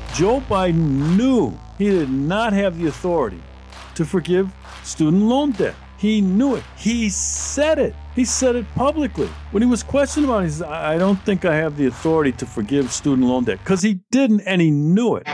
Joe Biden knew he did not have the authority to forgive student loan debt. He knew it. He said it. He said it publicly. When he was questioned about it, he said, I don't think I have the authority to forgive student loan debt, because he didn't, and he knew it.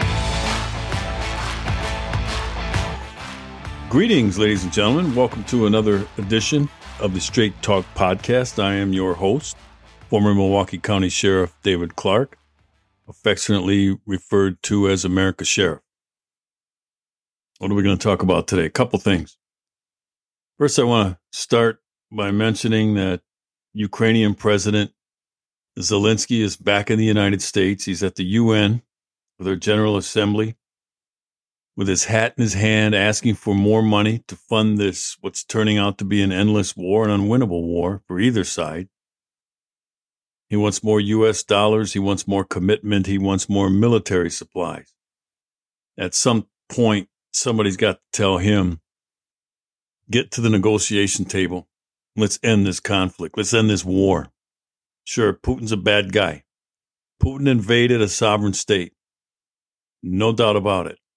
Greetings, ladies and gentlemen. Welcome to another edition of the Straight Talk Podcast. I am your host, former Milwaukee County Sheriff David Clark, affectionately referred to as America's Sheriff. What are we going to talk about today? A couple things. First, I want to start by mentioning that Ukrainian President Zelensky is back in the United States. He's at the UN for their General Assembly with his hat in his hand, asking for more money to fund this, what's turning out to be an endless war, an unwinnable war for either side. He wants more U.S. dollars. He wants more commitment. He wants more military supplies. At some point, somebody's got to tell him, get to the negotiation table. Let's end this conflict. Let's end this war. Sure, Putin's a bad guy. Putin invaded a sovereign state. No doubt about it.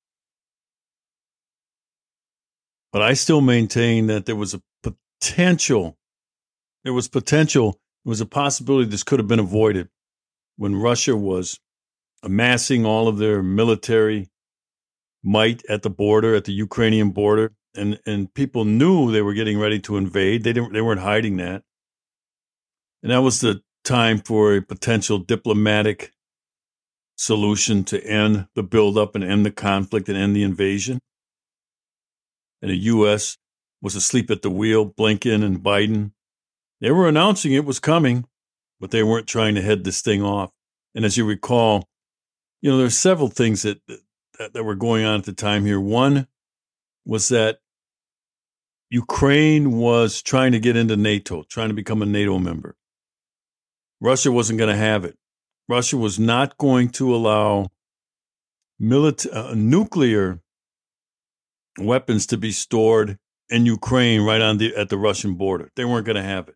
But I still maintain that there was a potential. There was a possibility this could have been avoided when Russia was amassing all of their military might at the border, at the Ukrainian border. And people knew they were getting ready to invade. They weren't hiding that. And that was the time for a potential diplomatic solution to end the buildup and end the conflict and end the invasion. And the U.S. was asleep at the wheel. Blinken and Biden, they were announcing it was coming, but they weren't trying to head this thing off. And as you recall, there's several things that were going on at the time here. One was that Ukraine was trying to get into NATO, trying to become a NATO member. Russia wasn't going to have it. Russia was not going to allow nuclear weapons to be stored in Ukraine right at the Russian border. They weren't going to have it.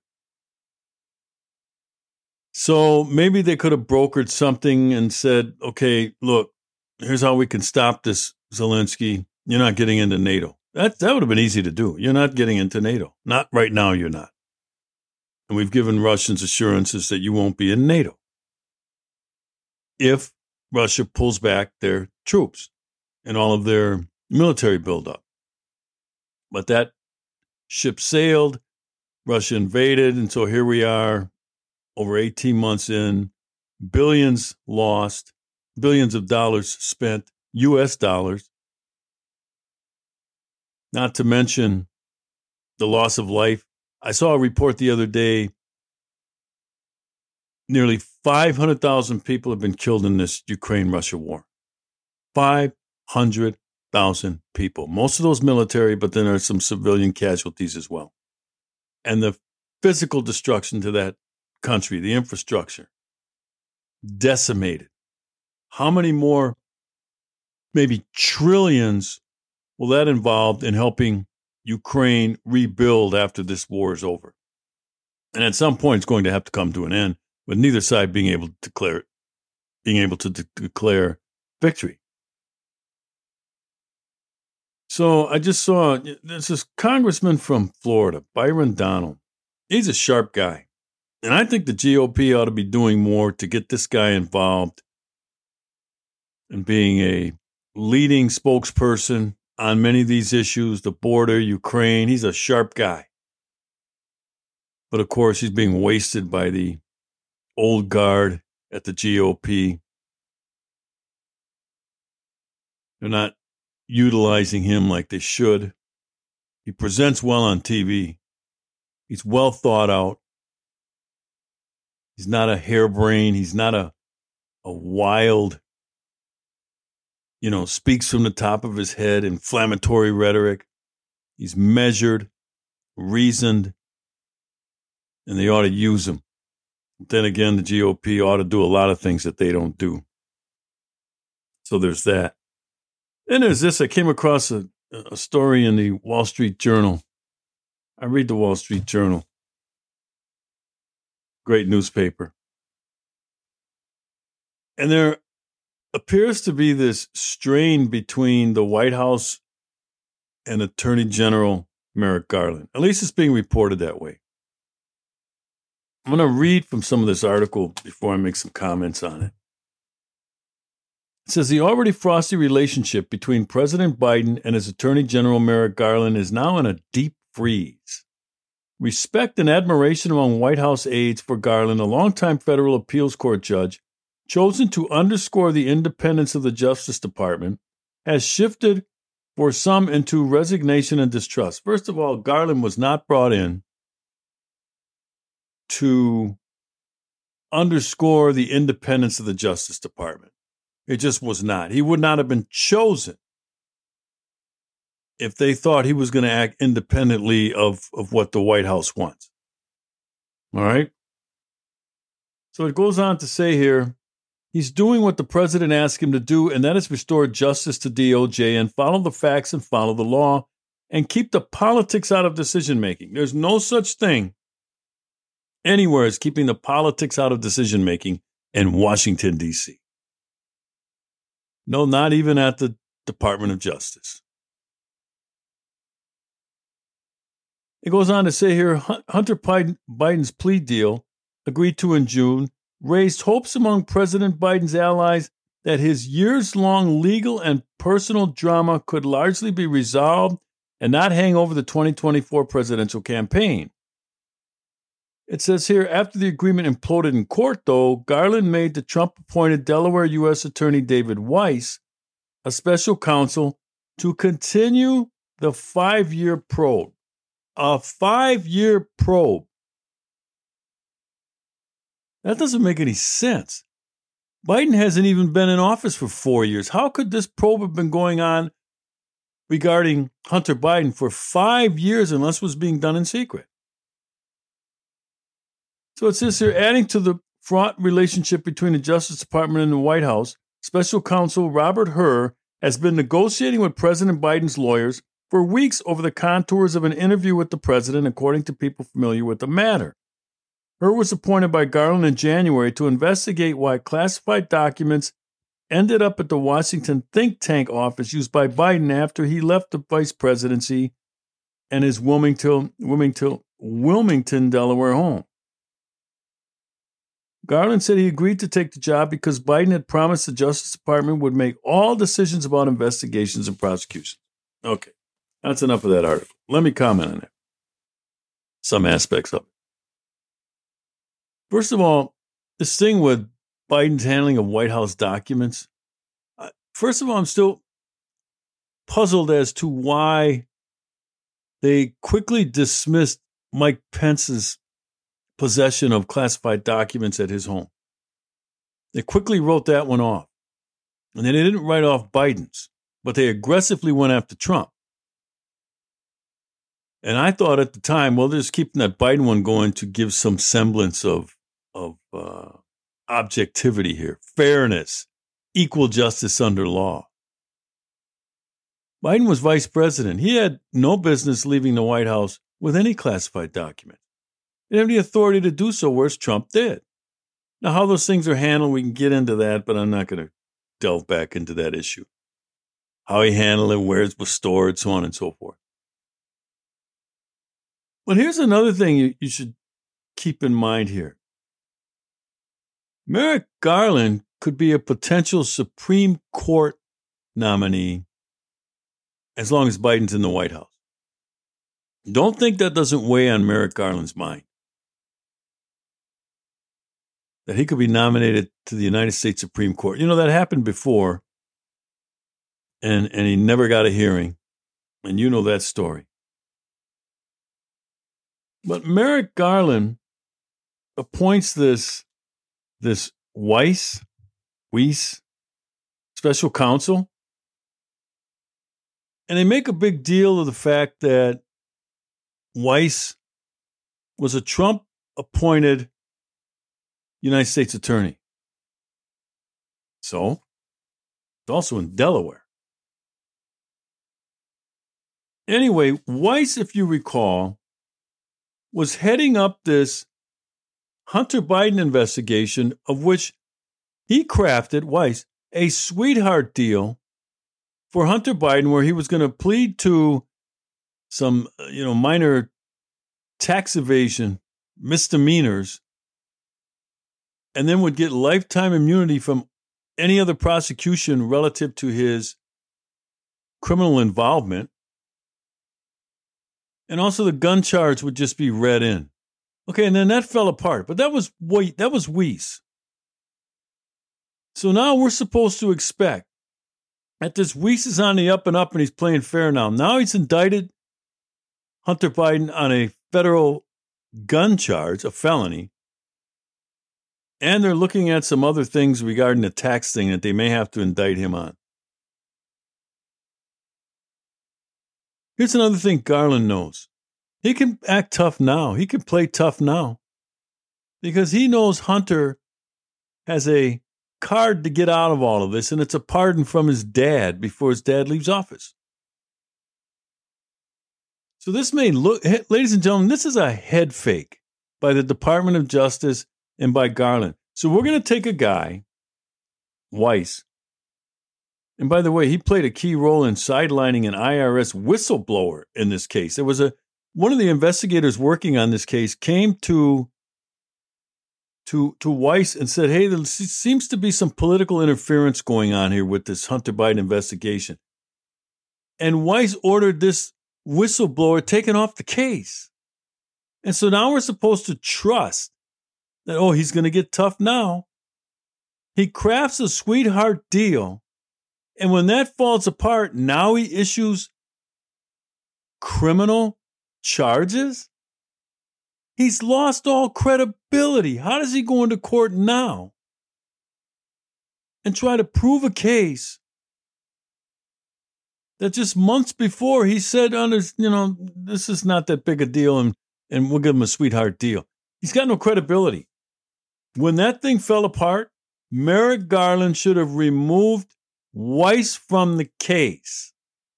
So maybe they could have brokered something and said, okay, look, here's how we can stop this, Zelensky. You're not getting into NATO. That would have been easy to do. You're not getting into NATO. Not right now, you're not. And we've given Russians assurances that you won't be in NATO if Russia pulls back their troops and all of their military buildup. But that ship sailed, Russia invaded, and so here we are, over 18 months in, billions lost, billions of dollars spent, U.S. dollars, not to mention the loss of life. I saw a report the other day, nearly 500,000 people have been killed in this Ukraine-Russia war. 500,000 people. Most of those military, but then there are some civilian casualties as well. And the physical destruction to that country, the infrastructure, decimated. How many more, maybe trillions, will that involve in helping Ukraine rebuild after this war is over? And at some point, it's going to have to come to an end, with neither side being able to declare victory. So I just saw there's this congressman from Florida, Byron Donald. He's a sharp guy. And I think the GOP ought to be doing more to get this guy involved and being a leading spokesperson on many of these issues, the border, Ukraine. He's a sharp guy. But of course, he's being wasted by the old guard at the GOP. They're not utilizing him like they should. He presents well on TV. He's well thought out. He's not a harebrained. He's not a wild, speaks from the top of his head, inflammatory rhetoric. He's measured, reasoned, and they ought to use him. But then again, the GOP ought to do a lot of things that they don't do. So there's that. Then there's this. I came across a story in the Wall Street Journal. I read the Wall Street Journal. Great newspaper. And they're appears to be this strain between the White House and Attorney General Merrick Garland. At least it's being reported that way. I'm going to read from some of this article before I make some comments on it. It says the already frosty relationship between President Biden and his Attorney General Merrick Garland is now in a deep freeze. Respect and admiration among White House aides for Garland, a longtime federal appeals court judge, chosen to underscore the independence of the Justice Department, has shifted for some into resignation and distrust. First of all, Garland was not brought in to underscore the independence of the Justice Department. It just was not. He would not have been chosen if they thought he was going to act independently of what the White House wants. All right? So it goes on to say here, he's doing what the president asked him to do, and that is restore justice to DOJ and follow the facts and follow the law and keep the politics out of decision-making. There's no such thing anywhere as keeping the politics out of decision-making in Washington, D.C. No, not even at the Department of Justice. It goes on to say here, Hunter Biden's plea deal, agreed to in June, raised hopes among President Biden's allies that his years-long legal and personal drama could largely be resolved and not hang over the 2024 presidential campaign. It says here, after the agreement imploded in court, though, Garland made the Trump-appointed Delaware U.S. Attorney David Weiss a special counsel to continue the 5-year probe. A 5-year probe. That doesn't make any sense. Biden hasn't even been in office for 4 years. How could this probe have been going on regarding Hunter Biden for 5 years unless it was being done in secret? So it says here, adding to the fraught relationship between the Justice Department and the White House, Special Counsel Robert Hur has been negotiating with President Biden's lawyers for weeks over the contours of an interview with the president, according to people familiar with the matter. Hur was appointed by Garland in January to investigate why classified documents ended up at the Washington think tank office used by Biden after he left the vice presidency and his Wilmington, Delaware home. Garland said he agreed to take the job because Biden had promised the Justice Department would make all decisions about investigations and prosecutions. Okay, that's enough of that article. Let me comment on it. Some aspects of it. First of all, this thing with Biden's handling of White House documents. First of all, I'm still puzzled as to why they quickly dismissed Mike Pence's possession of classified documents at his home. They quickly wrote that one off. And then they didn't write off Biden's, but they aggressively went after Trump. And I thought at the time, well, they're just keeping that Biden one going to give some semblance of objectivity here, fairness, equal justice under law. Biden was vice president. He had no business leaving the White House with any classified document. He didn't have the authority to do so, whereas Trump did. Now, how those things are handled, we can get into that, but I'm not going to delve back into that issue. How he handled it, where it was stored, so on and so forth. But here's another thing you should keep in mind here. Merrick Garland could be a potential Supreme Court nominee as long as Biden's in the White House. Don't think that doesn't weigh on Merrick Garland's mind. That he could be nominated to the United States Supreme Court. You know, that happened before, and he never got a hearing, and you know that story. But Merrick Garland appoints this Weiss special counsel, and they make a big deal of the fact that Weiss was a Trump-appointed United States attorney. So, it's also in Delaware. Anyway, Weiss, if you recall, was heading up this Hunter Biden investigation of which he crafted, Weiss, a sweetheart deal for Hunter Biden where he was going to plead to some, minor tax evasion misdemeanors and then would get lifetime immunity from any other prosecution relative to his criminal involvement. And also the gun charge would just be read in. Okay, and then that fell apart. But that was Weiss. So now we're supposed to expect that this Weiss is on the up and up and he's playing fair now. Now he's indicted Hunter Biden on a federal gun charge, a felony. And they're looking at some other things regarding the tax thing that they may have to indict him on. Here's another thing Garland knows. He can act tough now. He can play tough now. Because he knows Hunter has a card to get out of all of this, and it's a pardon from his dad before his dad leaves office. So this may look, ladies and gentlemen, this is a head fake by the Department of Justice and by Garland. So we're going to take a guy, Weiss, and by the way, he played a key role in sidelining an IRS whistleblower in this case. There was one of the investigators working on this case came to Weiss and said, hey, there seems to be some political interference going on here with this Hunter Biden investigation. And Weiss ordered this whistleblower taken off the case. And so now we're supposed to trust that, he's going to get tough now. He crafts a sweetheart deal. And when that falls apart, now he issues criminal charges? He's lost all credibility. How does he go into court now and try to prove a case that just months before he said, this is not that big a deal and we'll give him a sweetheart deal? He's got no credibility. When that thing fell apart, Merrick Garland should have removed Weiss from the case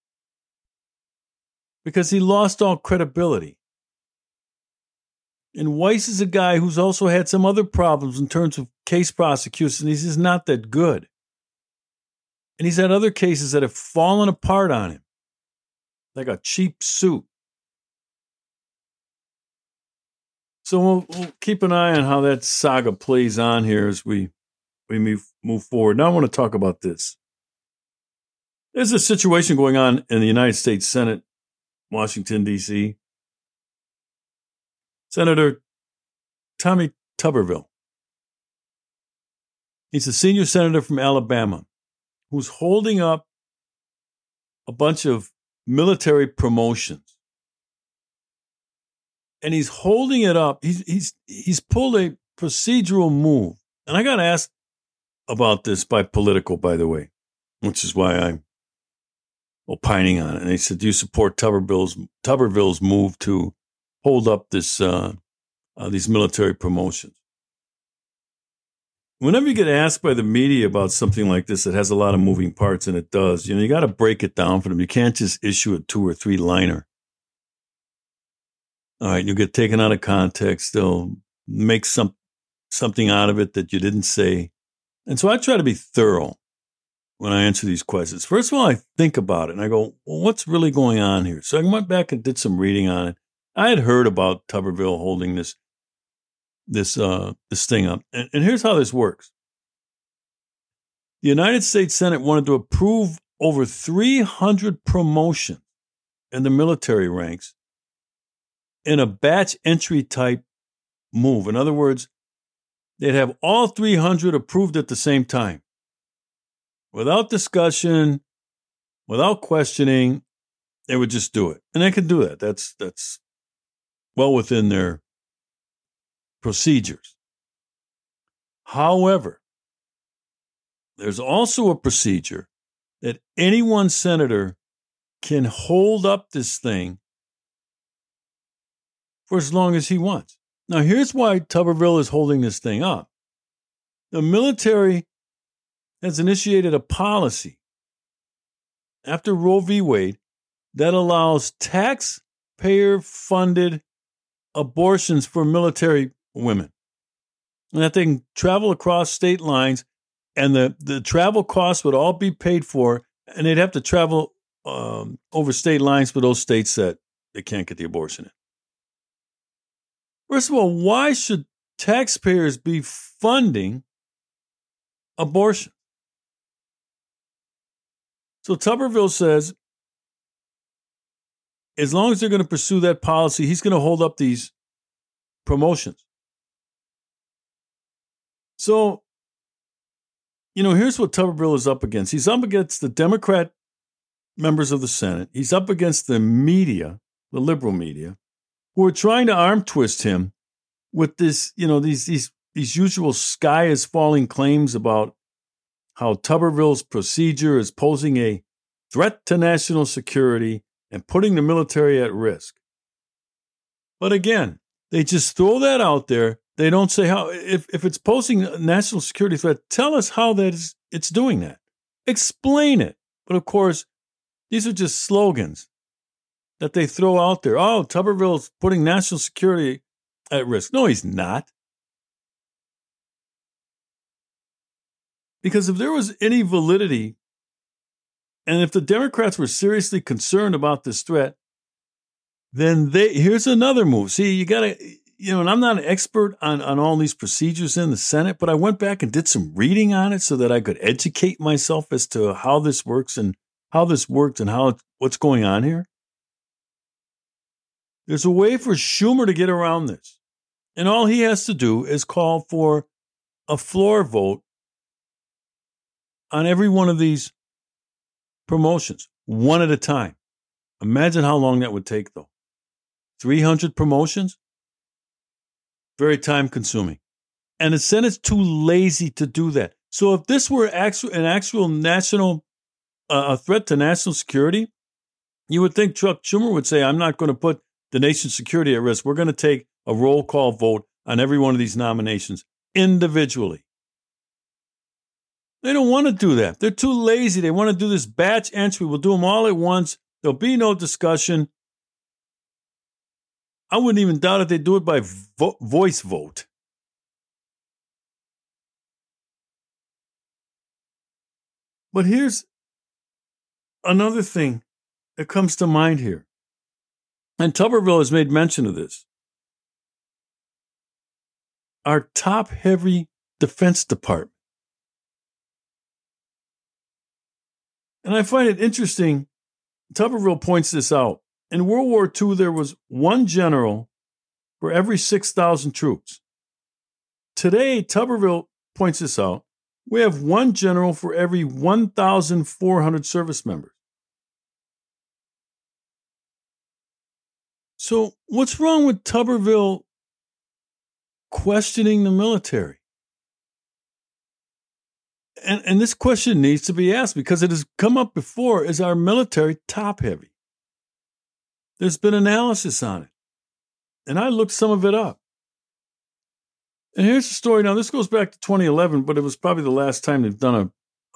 because he lost all credibility. And Weiss is a guy who's also had some other problems in terms of case prosecution. He's just not that good. And he's had other cases that have fallen apart on him, like a cheap suit. So we'll keep an eye on how that saga plays on here as we move forward. Now I want to talk about this. There's a situation going on in the United States Senate, Washington, D.C. Senator Tommy Tuberville. He's a senior senator from Alabama who's holding up a bunch of military promotions. And he's holding it up. He's pulled a procedural move. And I got asked about this by Politico, by the way, which is why I'm opining on it. And they said, do you support Tuberville's move to hold up this these military promotions? Whenever you get asked by the media about something like this that has a lot of moving parts, and it does, you got to break it down for them. You can't just issue a 2 or 3 liner. All right, you get taken out of context. They'll make something out of it that you didn't say. And so I try to be thorough when I answer these questions. First of all, I think about it and I go, well, what's really going on here? So I went back and did some reading on it. I had heard about Tuberville holding this thing up. And here's how this works. The United States Senate wanted to approve over 300 promotions in the military ranks in a batch entry type move. In other words, they'd have all 300 approved at the same time. Without discussion, without questioning, they would just do it. And they can do that. That's well within their procedures. However, there's also a procedure that any one senator can hold up this thing for as long as he wants. Now, here's why Tuberville is holding this thing up. The military has initiated a policy after Roe v. Wade that allows taxpayer-funded abortions for military women, and that they can travel across state lines and the travel costs would all be paid for, and they'd have to travel over state lines for those states that they can't get the abortion in. First of all, why should taxpayers be funding abortion? So Tuberville says, as long as they're going to pursue that policy, he's going to hold up these promotions. So, here's what Tuberville is up against. He's up against the Democrat members of the Senate. He's up against the media, the liberal media, who are trying to arm twist him with this, these usual sky is falling claims about how Tuberville's procedure is posing a threat to national security and putting the military at risk. But again, they just throw that out there. They don't say how, if it's posing a national security threat, tell us how it's doing that. Explain it. But of course, these are just slogans that they throw out there. Oh, Tuberville's putting national security at risk. No, he's not. Because if there was any validity, and if the Democrats were seriously concerned about this threat, then here's another move. See, you got to, and I'm not an expert on all these procedures in the Senate, but I went back and did some reading on it so that I could educate myself as to how this works and how this worked and what's going on here. There's a way for Schumer to get around this. And all he has to do is call for a floor vote on every one of these promotions, one at a time. Imagine how long that would take, though. 300 promotions? Very time consuming. And the Senate's too lazy to do that. So if this were an actual national a threat to national security, you would think Chuck Schumer would say, I'm not going to put the nation's security at risk. We're going to take a roll call vote on every one of these nominations individually. They don't want to do that. They're too lazy. They want to do this batch entry. We'll do them all at once. There'll be no discussion. I wouldn't even doubt if they do it by voice vote. But here's another thing that comes to mind here. And Tuberville has made mention of this. Our top-heavy Defense Department. And I find it interesting, Tuberville points this out. In World War II, there was one general for every 6,000 troops. Today, Tuberville points this out, we have one general for every 1,400 service members. So what's wrong with Tuberville questioning the military? And this question needs to be asked because it has come up before. Is our military top-heavy? There's been analysis on it. And I looked some of it up. And here's the story. Now, this goes back to 2011, but it was probably the last time they've done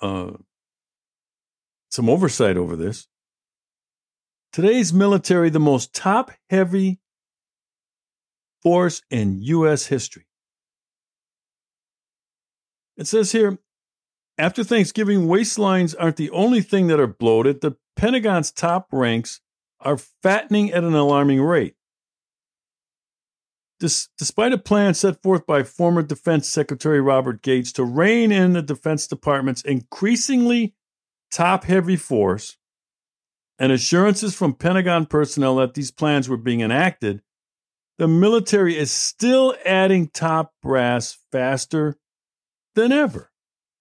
some oversight over this. Today's military, the most top-heavy force in U.S. history. It says here, after Thanksgiving, waistlines aren't the only thing that are bloated. The Pentagon's top ranks are fattening at an alarming rate. Despite a plan set forth by former Defense Secretary Robert Gates to rein in the Defense Department's increasingly top-heavy force and assurances from Pentagon personnel that these plans were being enacted, the military is still adding top brass faster than ever.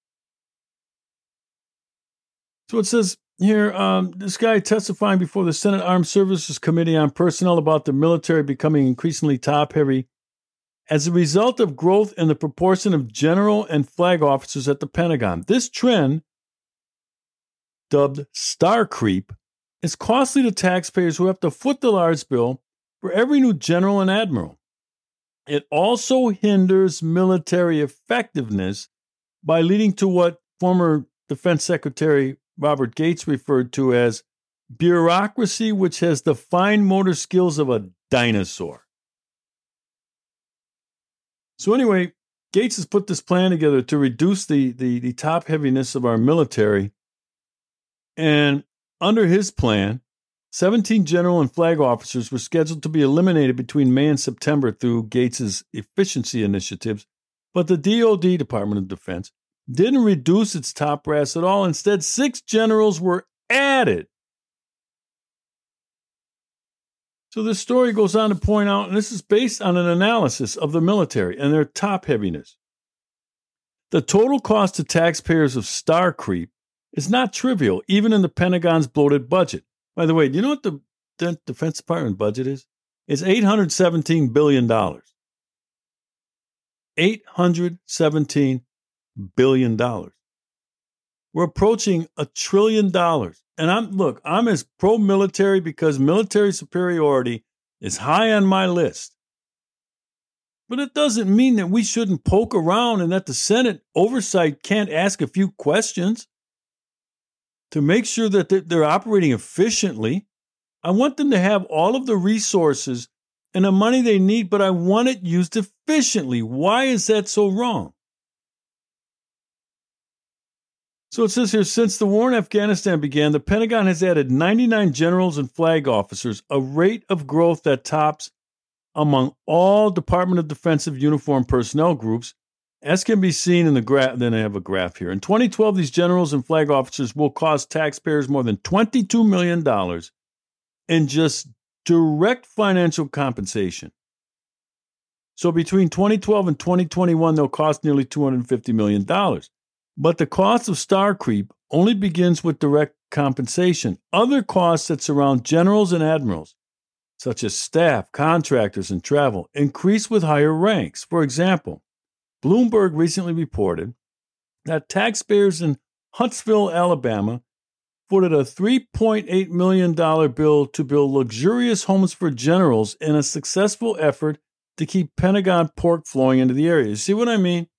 So it says here, this guy testifying before the Senate Armed Services Committee on Personnel about the military becoming increasingly top-heavy as a result of growth in the proportion of general and flag officers at the Pentagon. This trend, dubbed star creep, is costly to taxpayers who have to foot the large bill for every new general and admiral. It also hinders military effectiveness by leading to what former Defense Secretary Robert Gates referred to as bureaucracy, which has the fine motor skills of a dinosaur. So anyway, Gates has put this plan together to reduce the top heaviness of our military. And under his plan, 17 general and flag officers were scheduled to be eliminated between May and September through Gates's efficiency initiatives. But the DoD, Department of Defense, didn't reduce its top brass at all. Instead, 6 generals were added. So this story goes on to point out, and this is based on an analysis of the military and their top heaviness. The total cost to taxpayers of star creep is not trivial, even in the Pentagon's bloated budget. By the way, do you know what the Defense Department budget is? It's $817 billion. $817 billion. We're approaching $1 trillion. And I'm as pro-military because military superiority is high on my list. But it doesn't mean that we shouldn't poke around and that the Senate oversight can't ask a few questions to make sure that they're operating efficiently. I want them to have all of the resources and the money they need, but I want it used efficiently. Why is that so wrong? So it says here, since the war in Afghanistan began, the Pentagon has added 99 generals and flag officers, a rate of growth that tops among all Department of Defense uniformed personnel groups, as can be seen in the graph. Then I have a graph here. In 2012, these generals and flag officers will cost taxpayers more than $22 million in just direct financial compensation. So between 2012 and 2021, they'll cost nearly $250 million. But the cost of star creep only begins with direct compensation. Other costs that surround generals and admirals, such as staff, contractors, and travel, increase with higher ranks. For example, Bloomberg recently reported that taxpayers in Huntsville, Alabama, footed a $3.8 million bill to build luxurious homes for generals in a successful effort to keep Pentagon pork flowing into the area. You see what I mean?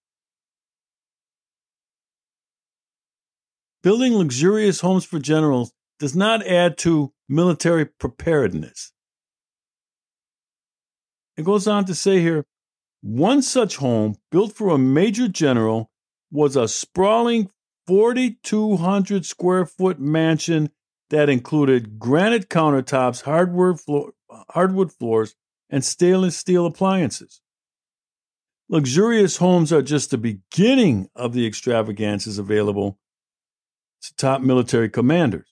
Building luxurious homes for generals does not add to military preparedness. It goes on to say here, one such home built for a major general was a sprawling 4,200 square foot mansion that included granite countertops, hardwood floors, and stainless steel appliances. Luxurious homes are just the beginning of the extravagances available to top military commanders.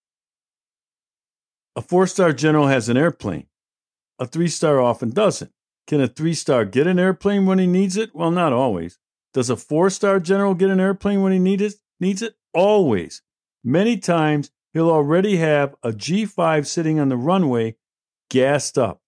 A 4-star general has an airplane. A 3-star often doesn't. Can a 3-star get an airplane when he needs it? Well, not always. Does a 4-star general get an airplane when he needs it? Always. Many times, he'll already have a G5 sitting on the runway, gassed up.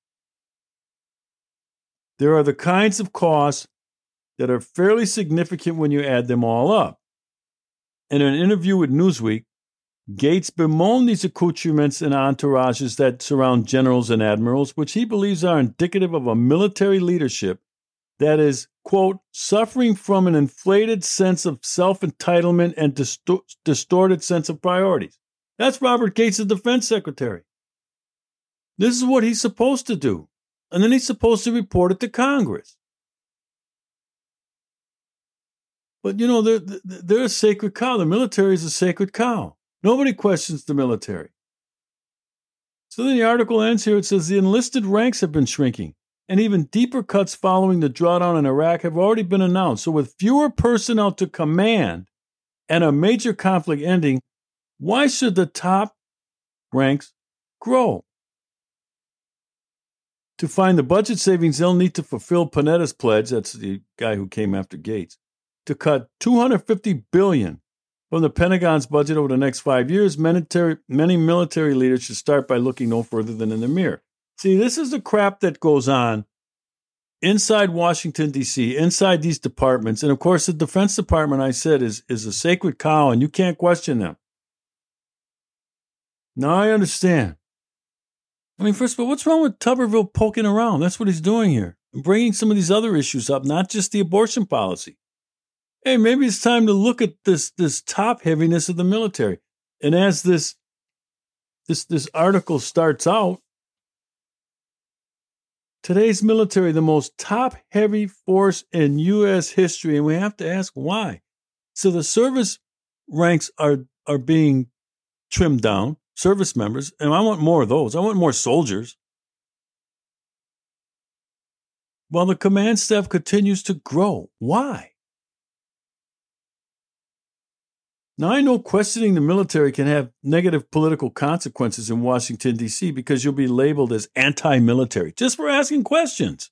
There are the kinds of costs that are fairly significant when you add them all up. In an interview with Newsweek, Gates bemoaned these accoutrements and entourages that surround generals and admirals, which he believes are indicative of a military leadership that is, quote, suffering from an inflated sense of self-entitlement and distorted sense of priorities. That's Robert Gates, the defense secretary. This is what he's supposed to do. And then he's supposed to report it to Congress. But, you know, they're a sacred cow. The military is a sacred cow. Nobody questions the military. So then the article ends here. It says the enlisted ranks have been shrinking, and even deeper cuts following the drawdown in Iraq have already been announced. So with fewer personnel to command and a major conflict ending, why should the top ranks grow? To find the budget savings, they'll need to fulfill Panetta's pledge, that's the guy who came after Gates, to cut $250 billion from the Pentagon's budget over the next 5 years. Many military leaders should start by looking no further than in the mirror. See, this is the crap that goes on inside Washington, D.C., inside these departments. And, of course, the Defense Department, I said, is a sacred cow, and you can't question them. Now, I understand. I mean, first of all, what's wrong with Tuberville poking around? That's what he's doing here. Bringing some of these other issues up, not just the abortion policy. Hey, maybe it's time to look at this top heaviness of the military. And as this article starts out, Today's military, the most top-heavy force in U.S. history, and we have to ask why. So the service ranks are being trimmed down, service members, and I want more of those. I want more soldiers. While the command staff continues to grow. Why? Now, I know questioning the military can have negative political consequences in Washington, D.C. because you'll be labeled as anti-military just for asking questions.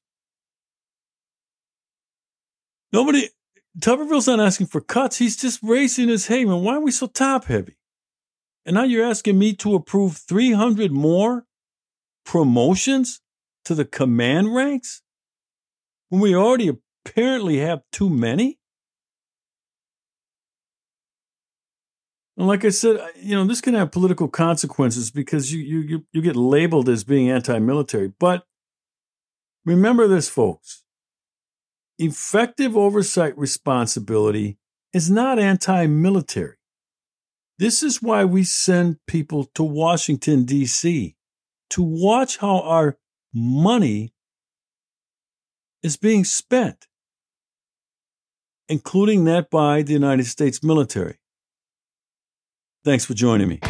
Tuberville's not asking for cuts. He's just raising his, hey, man, why are we so top-heavy? And now you're asking me to approve 300 more promotions to the command ranks when we already apparently have too many? And like I said, this can have political consequences because you get labeled as being anti-military. But remember this, folks. Effective oversight responsibility is not anti-military. This is why we send people to Washington, D.C. to watch how our money is being spent, including that by the United States military. Thanks for joining me.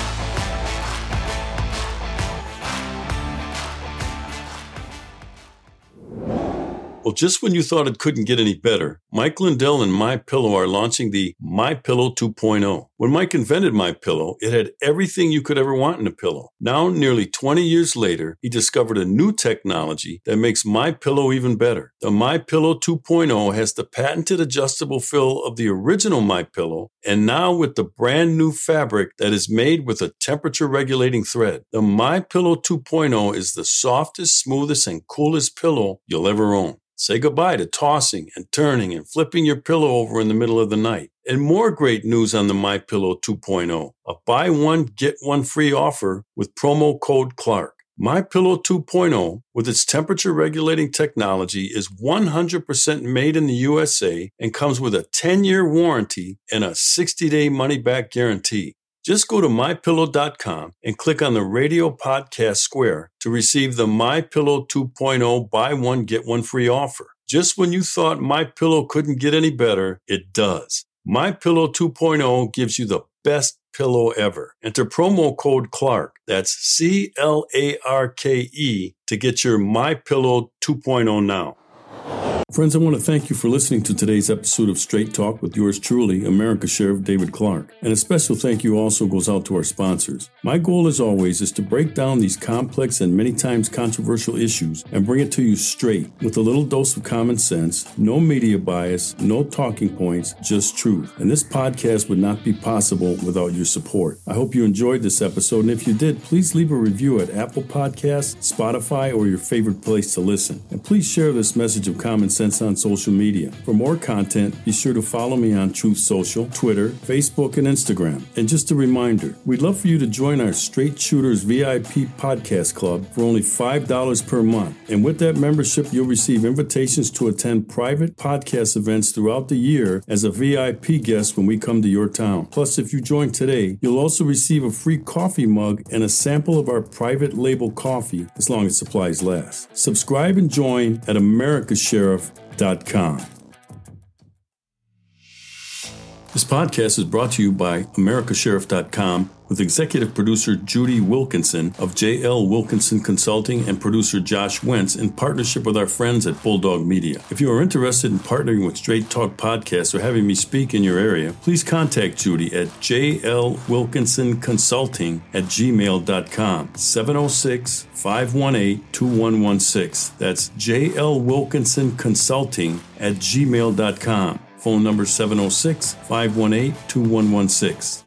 Well, just when you thought it couldn't get any better, Mike Lindell and MyPillow are launching the MyPillow 2.0. When Mike invented MyPillow, it had everything you could ever want in a pillow. Now, nearly 20 years later, he discovered a new technology that makes MyPillow even better. The MyPillow 2.0 has the patented adjustable fill of the original MyPillow, and now with the brand new fabric that is made with a temperature-regulating thread. The MyPillow 2.0 is the softest, smoothest, and coolest pillow you'll ever own. Say goodbye to tossing and turning and flipping your pillow over in the middle of the night. And more great news on the MyPillow 2.0. A buy one, get one free offer with promo code Clark. MyPillow 2.0, with its temperature-regulating technology, is 100% made in the USA and comes with a 10-year warranty and a 60-day money-back guarantee. Just go to MyPillow.com and click on the radio podcast square to receive the MyPillow 2.0 buy one, get one free offer. Just when you thought MyPillow couldn't get any better, it does. MyPillow 2.0 gives you the best pillow ever. Enter promo code Clark, that's CLARKE, to get your MyPillow 2.0 now. Friends, I want to thank you for listening to today's episode of Straight Talk with yours truly, America's Sheriff David Clark. And a special thank you also goes out to our sponsors. My goal, as always, is to break down these complex and many times controversial issues and bring it to you straight with a little dose of common sense, no media bias, no talking points, just truth. And this podcast would not be possible without your support. I hope you enjoyed this episode, and if you did, please leave a review at Apple Podcasts, Spotify, or your favorite place to listen. And please share this message of common sense on social media. For more content, be sure to follow me on Truth Social, Twitter, Facebook, and Instagram. And just a reminder, we'd love for you to join our Straight Shooters VIP podcast club for only $5 per month. And with that membership, you'll receive invitations to attend private podcast events throughout the year as a VIP guest when we come to your town. Plus, if you join today, you'll also receive a free coffee mug and a sample of our private label coffee as long as supplies last. Subscribe and join at AmericasSheriff.com. This podcast is brought to you by AmericasSheriff.com with executive producer Judy Wilkinson of J.L. Wilkinson Consulting and producer Josh Wentz in partnership with our friends at Bulldog Media. If you are interested in partnering with Straight Talk Podcasts or having me speak in your area, please contact Judy at jlwilkinsonconsulting@gmail.com, 706-518-2116. That's jlwilkinsonconsulting@gmail.com. Phone number 706-518-2116.